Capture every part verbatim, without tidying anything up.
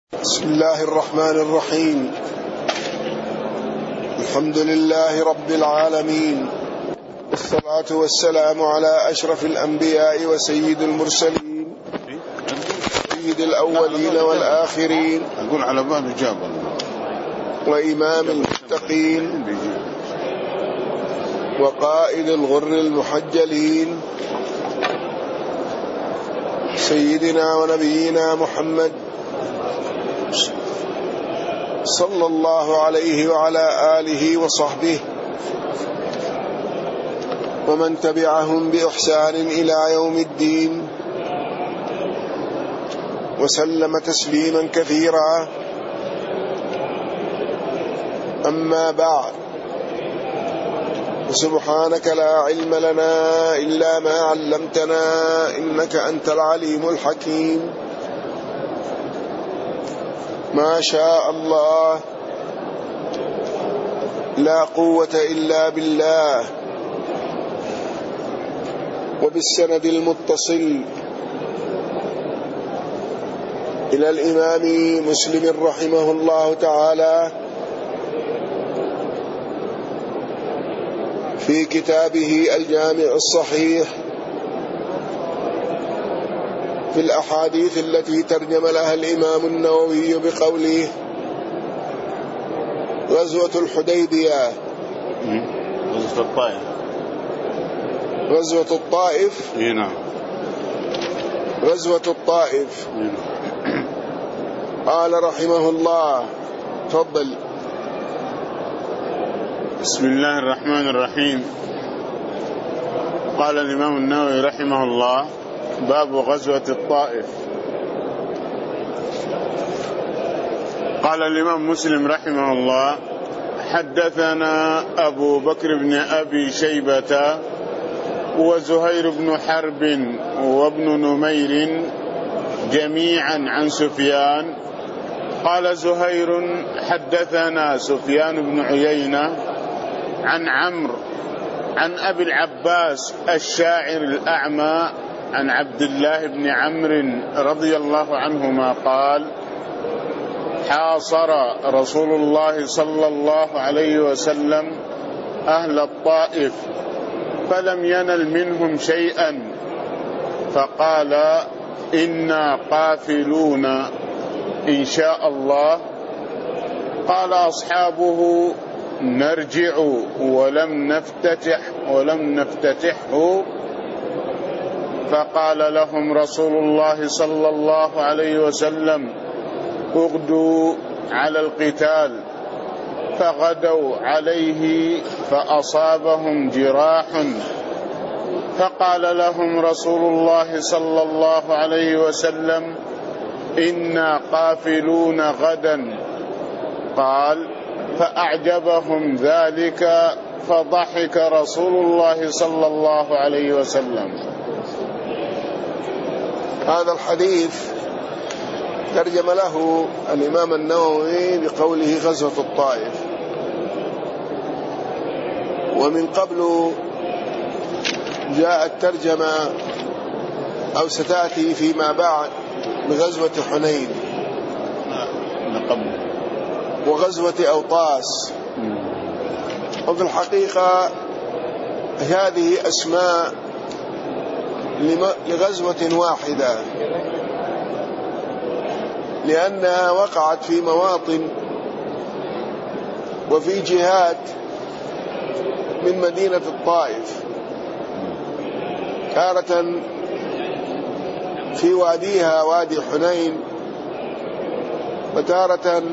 بسم الله الرحمن الرحيم. الحمد لله رب العالمين، والصلاة والسلام على أشرف الأنبياء وسيد المرسلين، سيد الأولين والآخرين، أقول على بال إجابة، وإمام المتقين، وقائد الغر المحجلين، سيدنا ونبينا محمد صلى الله عليه وعلى آله وصحبه ومن تبعهم بإحسان إلى يوم الدين، وسلم تسليما كثيرا. أما بعد، سبحانك لا علم لنا إلا ما علمتنا إنك أنت العليم الحكيم. ما شاء الله، لا قوة إلا بالله. وبالسند المتصل إلى الإمام مسلم رحمه الله تعالى في كتابه الجامع الصحيح في الأحاديث التي ترجم لها الإمام النووي بقوله: غزوة الحديبية، غزوة الطائف. غزوة الطائف نعم. غزوة الطائف. قال رحمه الله، تفضل. بسم الله الرحمن الرحيم. قال الإمام النووي رحمه الله: باب غزوة الطائف. قال الإمام مسلم رحمه الله: حدثنا أبو بكر بن أبي شيبة وزهير بن حرب وابن نمير جميعا عن سفيان. قال زهير: حدثنا سفيان بن عيينة عن عمرو عن أبي العباس الشاعر الأعمى عن عبد الله بن عمرو رضي الله عنهما قال: حاصر رسول الله صلى الله عليه وسلم أهل الطائف فلم ينل منهم شيئا، فقال: إنا قافلون إن شاء الله. قال أصحابه: نرجع ولم نفتتح ولم نفتتحه. فقال لهم رسول الله صلى الله عليه وسلم: اغدوا على القتال. فغدوا عليه فأصابهم جراح، فقال لهم رسول الله صلى الله عليه وسلم: إنا قافلون غدا. قال: فأعجبهم ذلك فضحك رسول الله صلى الله عليه وسلم. هذا الحديث ترجم له الإمام النووي بقوله غزوة الطائف، ومن قبل جاءت ترجمة أو ستأتي فيما بعد بغزوة حنين وغزوة أوطاس. وفي الحقيقة هذه أسماء لغزوة واحدة، لأنها وقعت في مواطن وفي جهات من مدينة الطائف، تارة في واديها وادي حنين، وتارة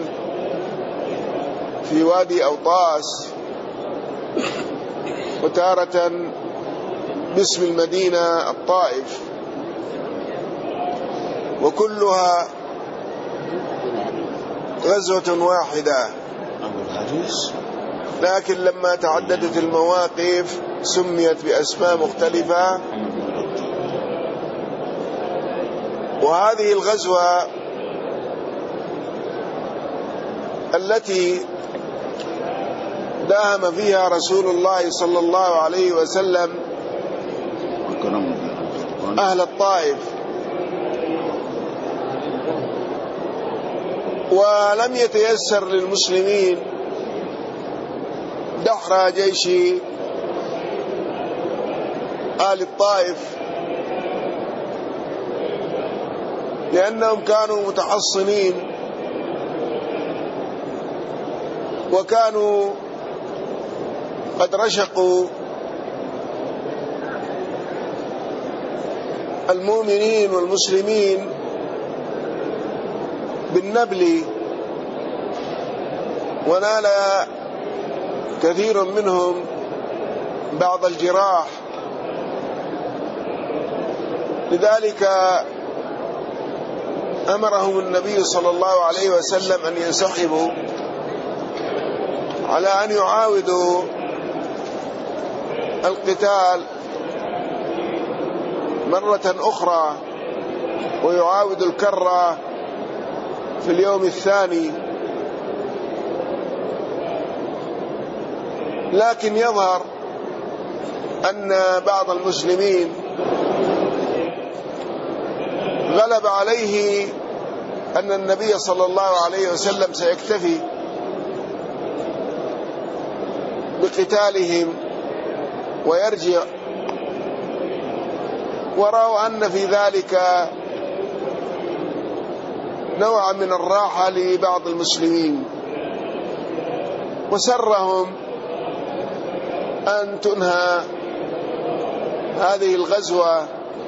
في وادي أوطاس، وتارة باسم المدينة الطائف، وكلها غزوة واحدة. لكن لما تعددت المواقف سميت بأسماء مختلفة. وهذه الغزوة التي داهم فيها رسول الله صلى الله عليه وسلم أهل الطائف ولم يتيسر للمسلمين دحر جيش آل الطائف، لأنهم كانوا متحصنين وكانوا قد رشقوا المؤمنين والمسلمين بالنبل، ونال كثير منهم بعض الجراح. لذلك أمرهم النبي صلى الله عليه وسلم أن ينسحبوا على أن يعاودوا القتال مرة أخرى ويعاودوا الكرة في اليوم الثاني. لكن يظهر أن بعض المسلمين غلب عليه أن النبي صلى الله عليه وسلم سيكتفي بقتالهم ويرجع، ورأوا أن في ذلك نوعا من الراحة لبعض المسلمين، وسرهم أن تنهى هذه الغزوة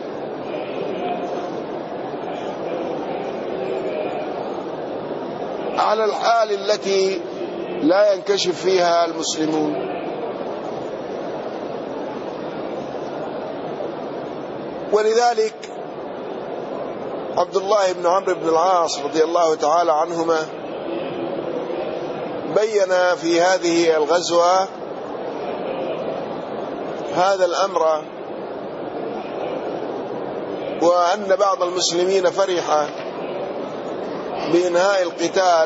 على الحال التي لا ينكشف فيها المسلمون. ولذلك عبد الله بن عمرو بن العاص رضي الله تعالى عنهما بين في هذه الغزوة هذا الأمر، وأن بعض المسلمين فرح بإنهاء القتال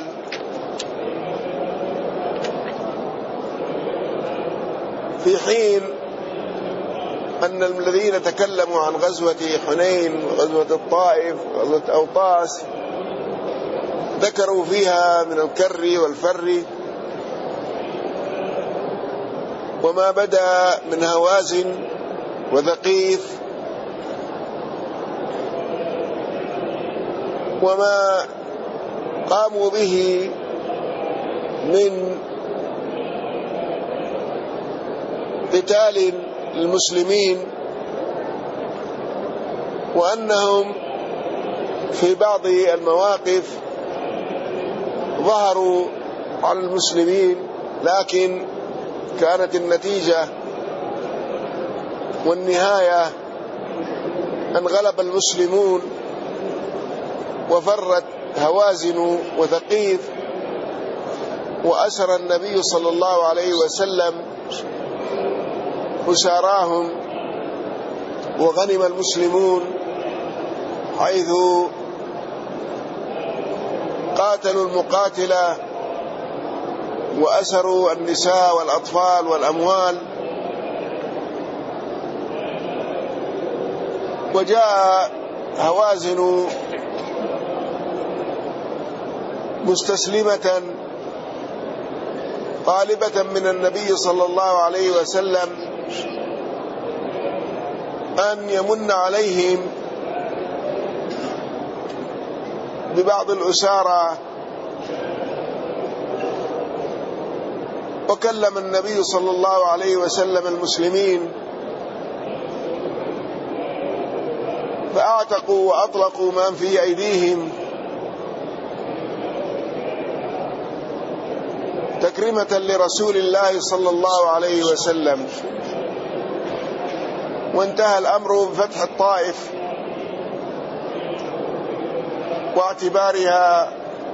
في حين أن الذين تكلموا عن غزوة حنين وغزوة الطائف وغزوة أوطاس ذكروا فيها من الكر والفر وما بدا من هوازن وثقيف وما قاموا به من قتال المسلمين، وأنهم في بعض المواقف ظهروا على المسلمين، لكن كانت النتيجة والنهاية أن غلب المسلمون وفرت هوازن وثقيف، وأسر النبي صلى الله عليه وسلم أساراهم، وغنم المسلمون حيث قاتلوا المقاتلة وأسروا النساء والأطفال والأموال. وجاء هوازن مستسلمة طالبة من النبي صلى الله عليه وسلم أن يمن عليهم ببعض الأسارى، وكلم النبي صلى الله عليه وسلم المسلمين فأعتقوا وأطلقوا من في أيديهم تكريمة لرسول الله صلى الله عليه وسلم. وانتهى الأمر بفتح الطائف واعتبارها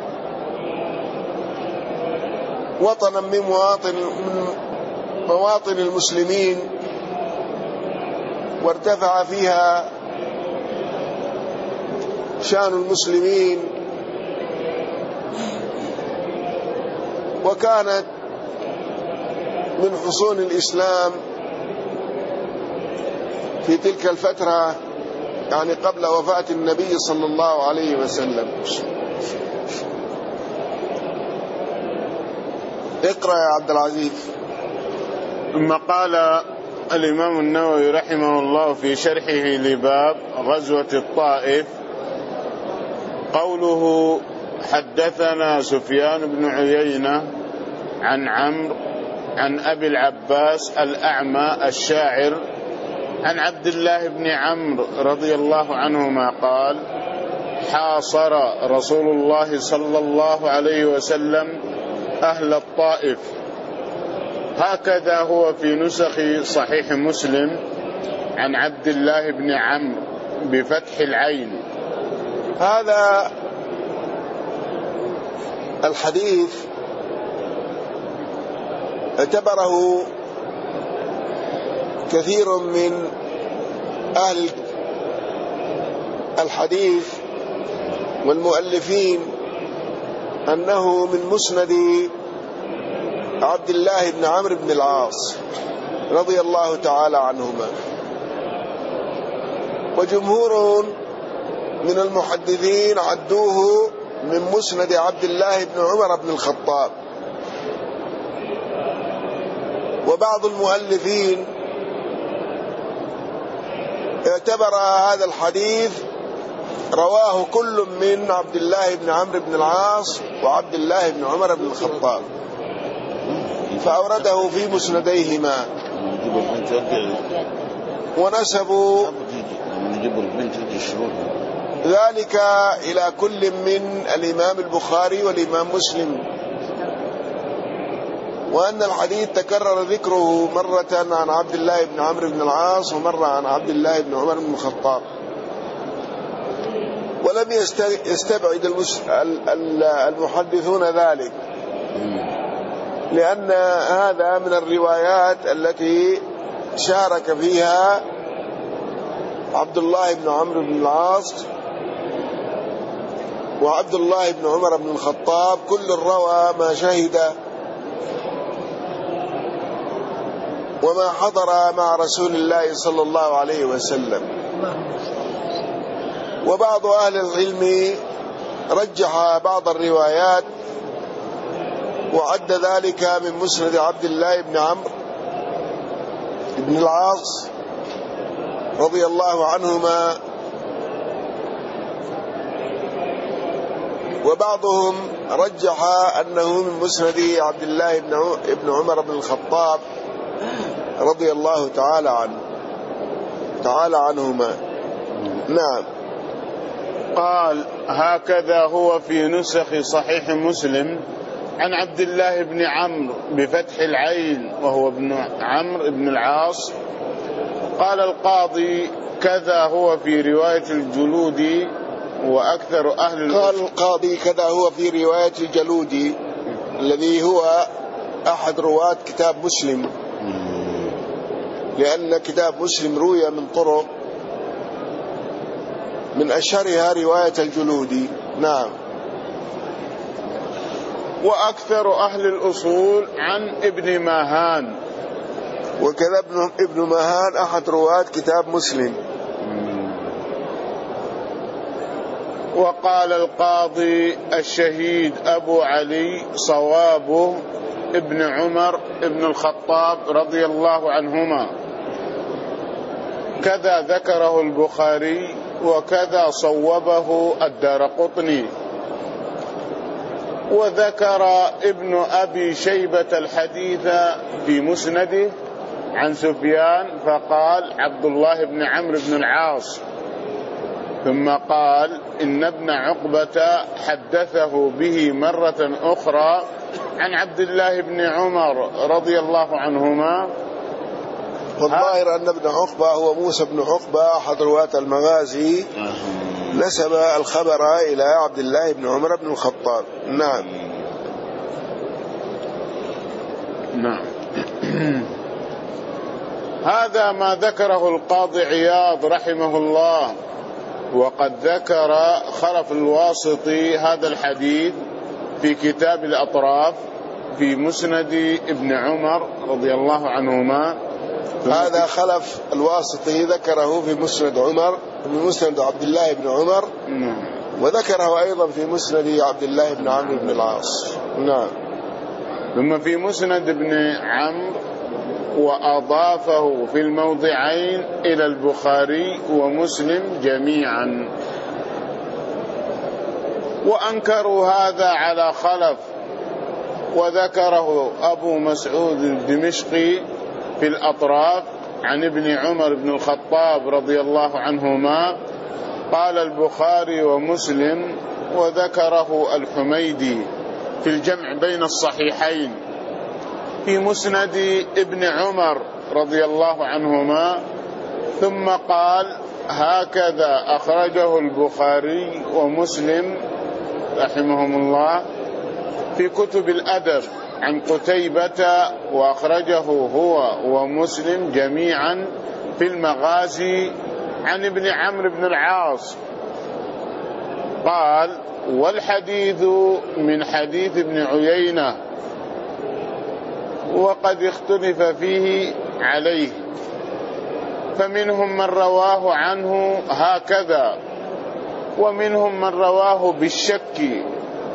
وطنا من مواطن من مواطن المسلمين، وارتفع فيها شان المسلمين، وكانت من حصون الإسلام في تلك الفترة، يعني قبل وفاة النبي صلى الله عليه وسلم. اقرأ يا عبد العزيز. ثم قال الإمام النووي رحمه الله في شرحه لباب غزوة الطائف: قوله حدثنا سفيان بن عيينة عن عمرو عن أبي العباس الأعمى الشاعر عن عبد الله بن عمرو رضي الله عنهما قال: حاصر رسول الله صلى الله عليه وسلم أهل الطائف. هكذا هو في نسخ صحيح مسلم عن عبد الله بن عمرو بفتح العين. هذا الحديث اعتبره كثير من أهل الحديث والمؤلفين أنه من مسند عبد الله بن عمرو بن العاص رضي الله تعالى عنهما، وجمهور من المحدثين عدوه من مسند عبد الله بن عمر بن الخطاب، وبعض المؤلفين اعتبر هذا الحديث رواه كل من عبد الله بن عمرو بن العاص وعبد الله بن عمر بن الخطاب فأورده في مسنديهما، ونسبوا ذلك إلى كل من الإمام البخاري والإمام مسلم، وأن الحديث تكرر ذكره مرة عن عبد الله بن عمرو بن العاص ومرة عن عبد الله بن عمر بن الخطاب، ولم يستبعد المحدثون ذلك، لأن هذا من الروايات التي شارك فيها عبد الله بن عمرو بن العاص وعبد الله بن عمر بن الخطاب، كل روى ما شهد وما حضر مع رسول الله صلى الله عليه وسلم. وبعض أهل العلم رجح بعض الروايات وعد ذلك من مسند عبد الله بن عمرو بن العاص رضي الله عنهما، وبعضهم رجح أنه من مسند عبد الله بن عمر بن الخطاب رضي الله تعالى عنه تعالى عنهما. نعم. قال: هكذا هو في نسخ صحيح مسلم عن عبد الله بن عمرو بفتح العين وهو ابن عمرو بن العاص. قال القاضي: كذا هو في رواية الجلودي وأكثر أهل قال القاضي: كذا هو في رواية الجلودي الذي هو أحد رواة كتاب مسلم، لأن كتاب مسلم روي من طرق من أشهرها رواية الجلودي. نعم. وأكثر أهل الأصول عن ابن ماهان، وكذا ابن, ابن ماهان أحد رواة كتاب مسلم. وقال القاضي: الشهيد أبو علي صوابه ابن عمر ابن الخطاب رضي الله عنهما، كذا ذكره البخاري وكذا صوبه الدارقطني. وذكر ابن أبي شيبة الحديث في مسنده عن سفيان فقال: عبد الله بن عمرو بن العاص، ثم قال: إن ابن عقبة حدثه به مرة أخرى عن عبد الله بن عمر رضي الله عنهما. والظاهر أن ابن عقبة هو موسى بن عقبة أحد رواة المغازي، نسب الخبر إلى عبد الله بن عمر بن الخطاب. نعم. نعم. هذا ما ذكره القاضي عياض رحمه الله. وقد ذكر خلف الواسطي هذا الحديث في كتاب الأطراف في مسند ابن عمر رضي الله عنهما. هذا خلف الواسطي ذكره في مسند عمر في مسند عبد الله بن عمر، وذكره أيضا في مسند عبد الله بن عمرو بن العاص. نعم. ثم في مسند ابن عمرو وأضافه في الموضعين إلى البخاري ومسلم جميعا. وأنكروا هذا على خلف، وذكره أبو مسعود الدمشقي في الأطراف عن ابن عمر بن الخطاب رضي الله عنهما قال البخاري ومسلم، وذكره الحميدي في الجمع بين الصحيحين في مسند ابن عمر رضي الله عنهما، ثم قال هكذا أخرجه البخاري ومسلم رحمهم الله في كتب الأدب عن قتيبة، وأخرجه هو ومسلم جميعا في المغازي عن ابن عمرو بن العاص قال والحديث من حديث ابن عيينة وقد اختلف فيه عليه، فمنهم من رواه عنه هكذا ومنهم من رواه بالشك.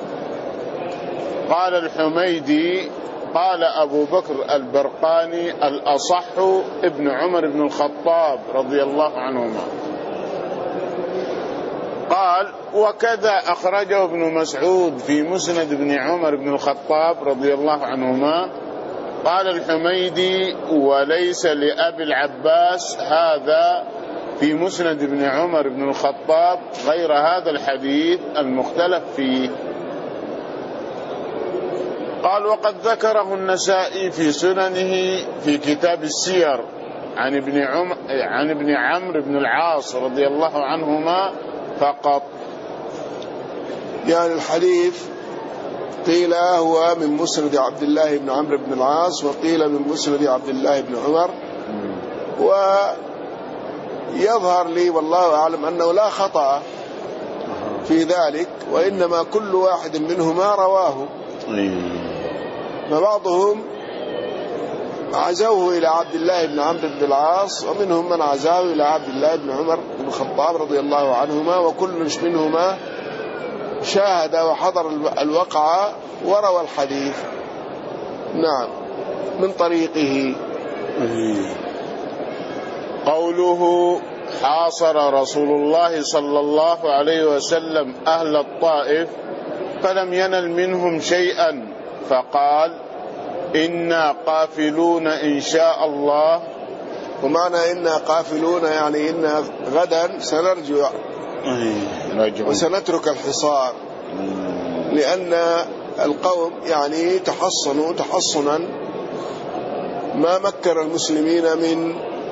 قال الحميدي قال أبو بكر البرقاني الأصح ابن عمر بن الخطاب رضي الله عنهما. قال وكذا أخرجه ابن مسعود في مسند ابن عمر بن الخطاب رضي الله عنهما. قال الحميدي وليس لأبي العباس هذا في مسند ابن عمر بن الخطاب غير هذا الحديث المختلف فيه. قال وقد ذكره النسائي في سننه في كتاب السير عن ابن عم عن ابن عمرو بن العاص رضي الله عنهما فقط. يعني الحديث قيل هو من مسند عبد الله بن عمرو بن العاص، وقيل من مسند عبد الله بن عمر، ويظهر لي والله أعلم أنه لا خطأ في ذلك، وإنما كل واحد منهما رواه، فبعضهم عزوه إلى عبد الله بن عمرو بن العاص، ومنهم من عزاه إلى عبد الله بن عمر بن الخطاب رضي الله عنهما، وكل منهما شاهد وحضر الوقعة وروى الحديث نعم من طريقه. قوله حاصر رسول الله صلى الله عليه وسلم أهل الطائف فلم ينل منهم شيئا، فقال إنا قافلون إن شاء الله. ومعنى إنا قافلون يعني إنا غدا سنرجع وسنترك الحصار، لأن القوم يعني تحصنوا تحصنا ما مكن المسلمين من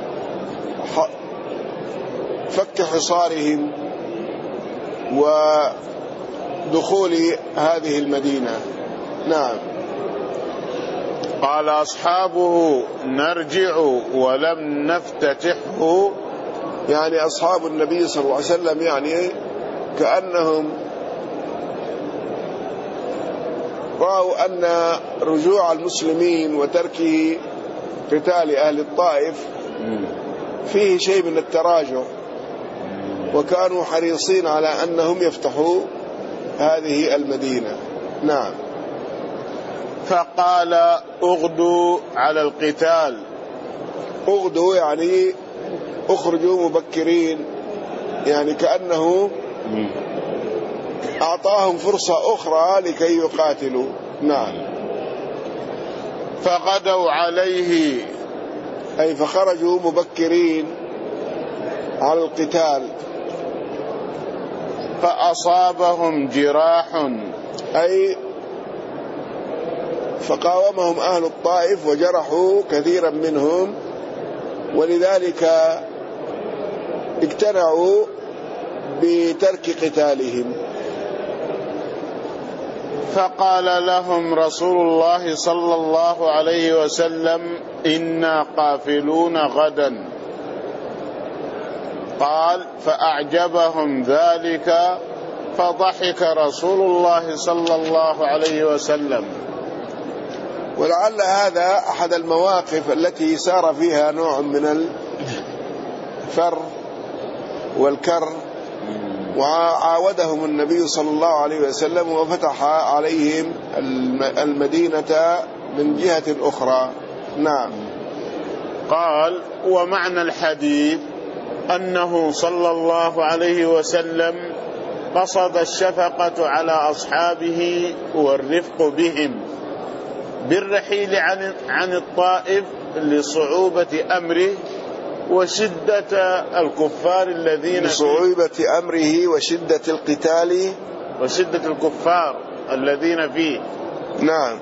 فك حصارهم ودخول هذه المدينة. نعم. قال أصحابه نرجع ولم نفتتحه، يعني أصحاب النبي صلى الله عليه وسلم يعني كأنهم رأوا أن رجوع المسلمين وترك قتال أهل الطائف فيه شيء من التراجع، وكانوا حريصين على أنهم يفتحوا هذه المدينة. نعم. فقال اغدوا على القتال. اغدوا يعني اخرجوا مبكرين، يعني كأنه أعطاهم فرصة أخرى لكي يقاتلوا. نعم. فغدوا عليه أي فخرجوا مبكرين على القتال. فأصابهم جراح أي فقاومهم أهل الطائف وجرحوا كثيرا منهم، ولذلك اقتنعوا بترك قتالهم. فقال لهم رسول الله صلى الله عليه وسلم إنا قافلون غدا. قال فأعجبهم ذلك فضحك رسول الله صلى الله عليه وسلم. ولعل هذا أحد المواقف التي سار فيها نوع من الفر والكر، وعاودهم النبي صلى الله عليه وسلم وفتح عليهم المدينة من جهة أخرى. نعم. قال: ومعنى الحديث أنه صلى الله عليه وسلم قصد الشفقة على أصحابه والرفق بهم بالرحيل عن عن الطائف لصعوبة أمره وشدة الكفار الذين لصعوبة أمره وشدة القتال وشدة الكفار الذين فيه. نعم.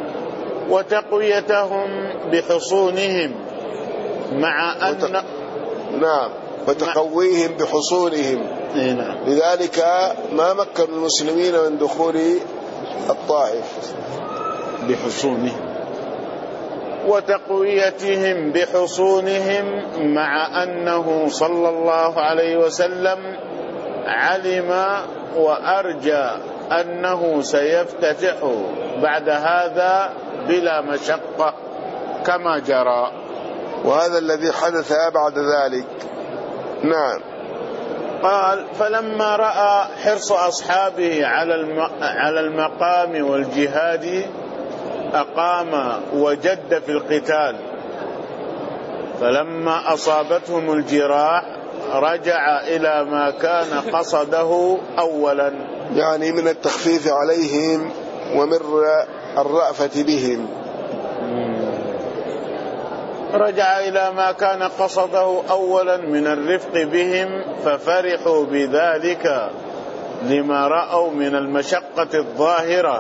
وتقويتهم بحصونهم مع أن وت... نعم وتقويهم بحصونهم. نعم. لذلك ما مكن المسلمين من دخول الطائف بحصونهم وتقويتهم بحصونهم مع أنه صلى الله عليه وسلم علم وأرجى أنه سيفتتح بعد هذا بلا مشقة كما جرى، وهذا الذي حدث بعد ذلك. نعم. قال: فلما رأى حرص أصحابه على المقام والجهاد أقام وجد في القتال، فلما أصابتهم الجراح رجع إلى ما كان قصده أولا، يعني من التخفيف عليهم ومن الرأفة بهم. رجع إلى ما كان قصده أولا من الرفق بهم، ففرحوا بذلك لما رأوا من المشقة الظاهرة،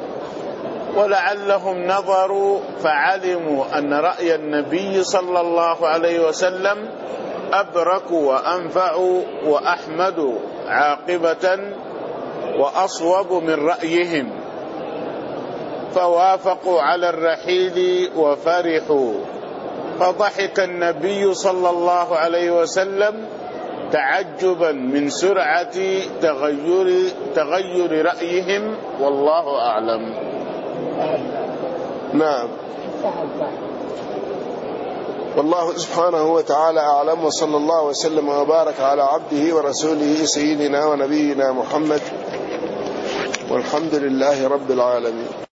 ولعلهم نظروا فعلموا أن رأي النبي صلى الله عليه وسلم أبرك وأنفع وأحمد عاقبة وأصوب من رأيهم، فوافقوا على الرحيل وفرحوا. فضحك النبي صلى الله عليه وسلم تعجبا من سرعة تغير, تغير رأيهم، والله أعلم. نعم. والله سبحانه وتعالى أعلم، وصلى الله وسلم وبارك على عبده ورسوله سيدنا ونبينا محمد، والحمد لله رب العالمين.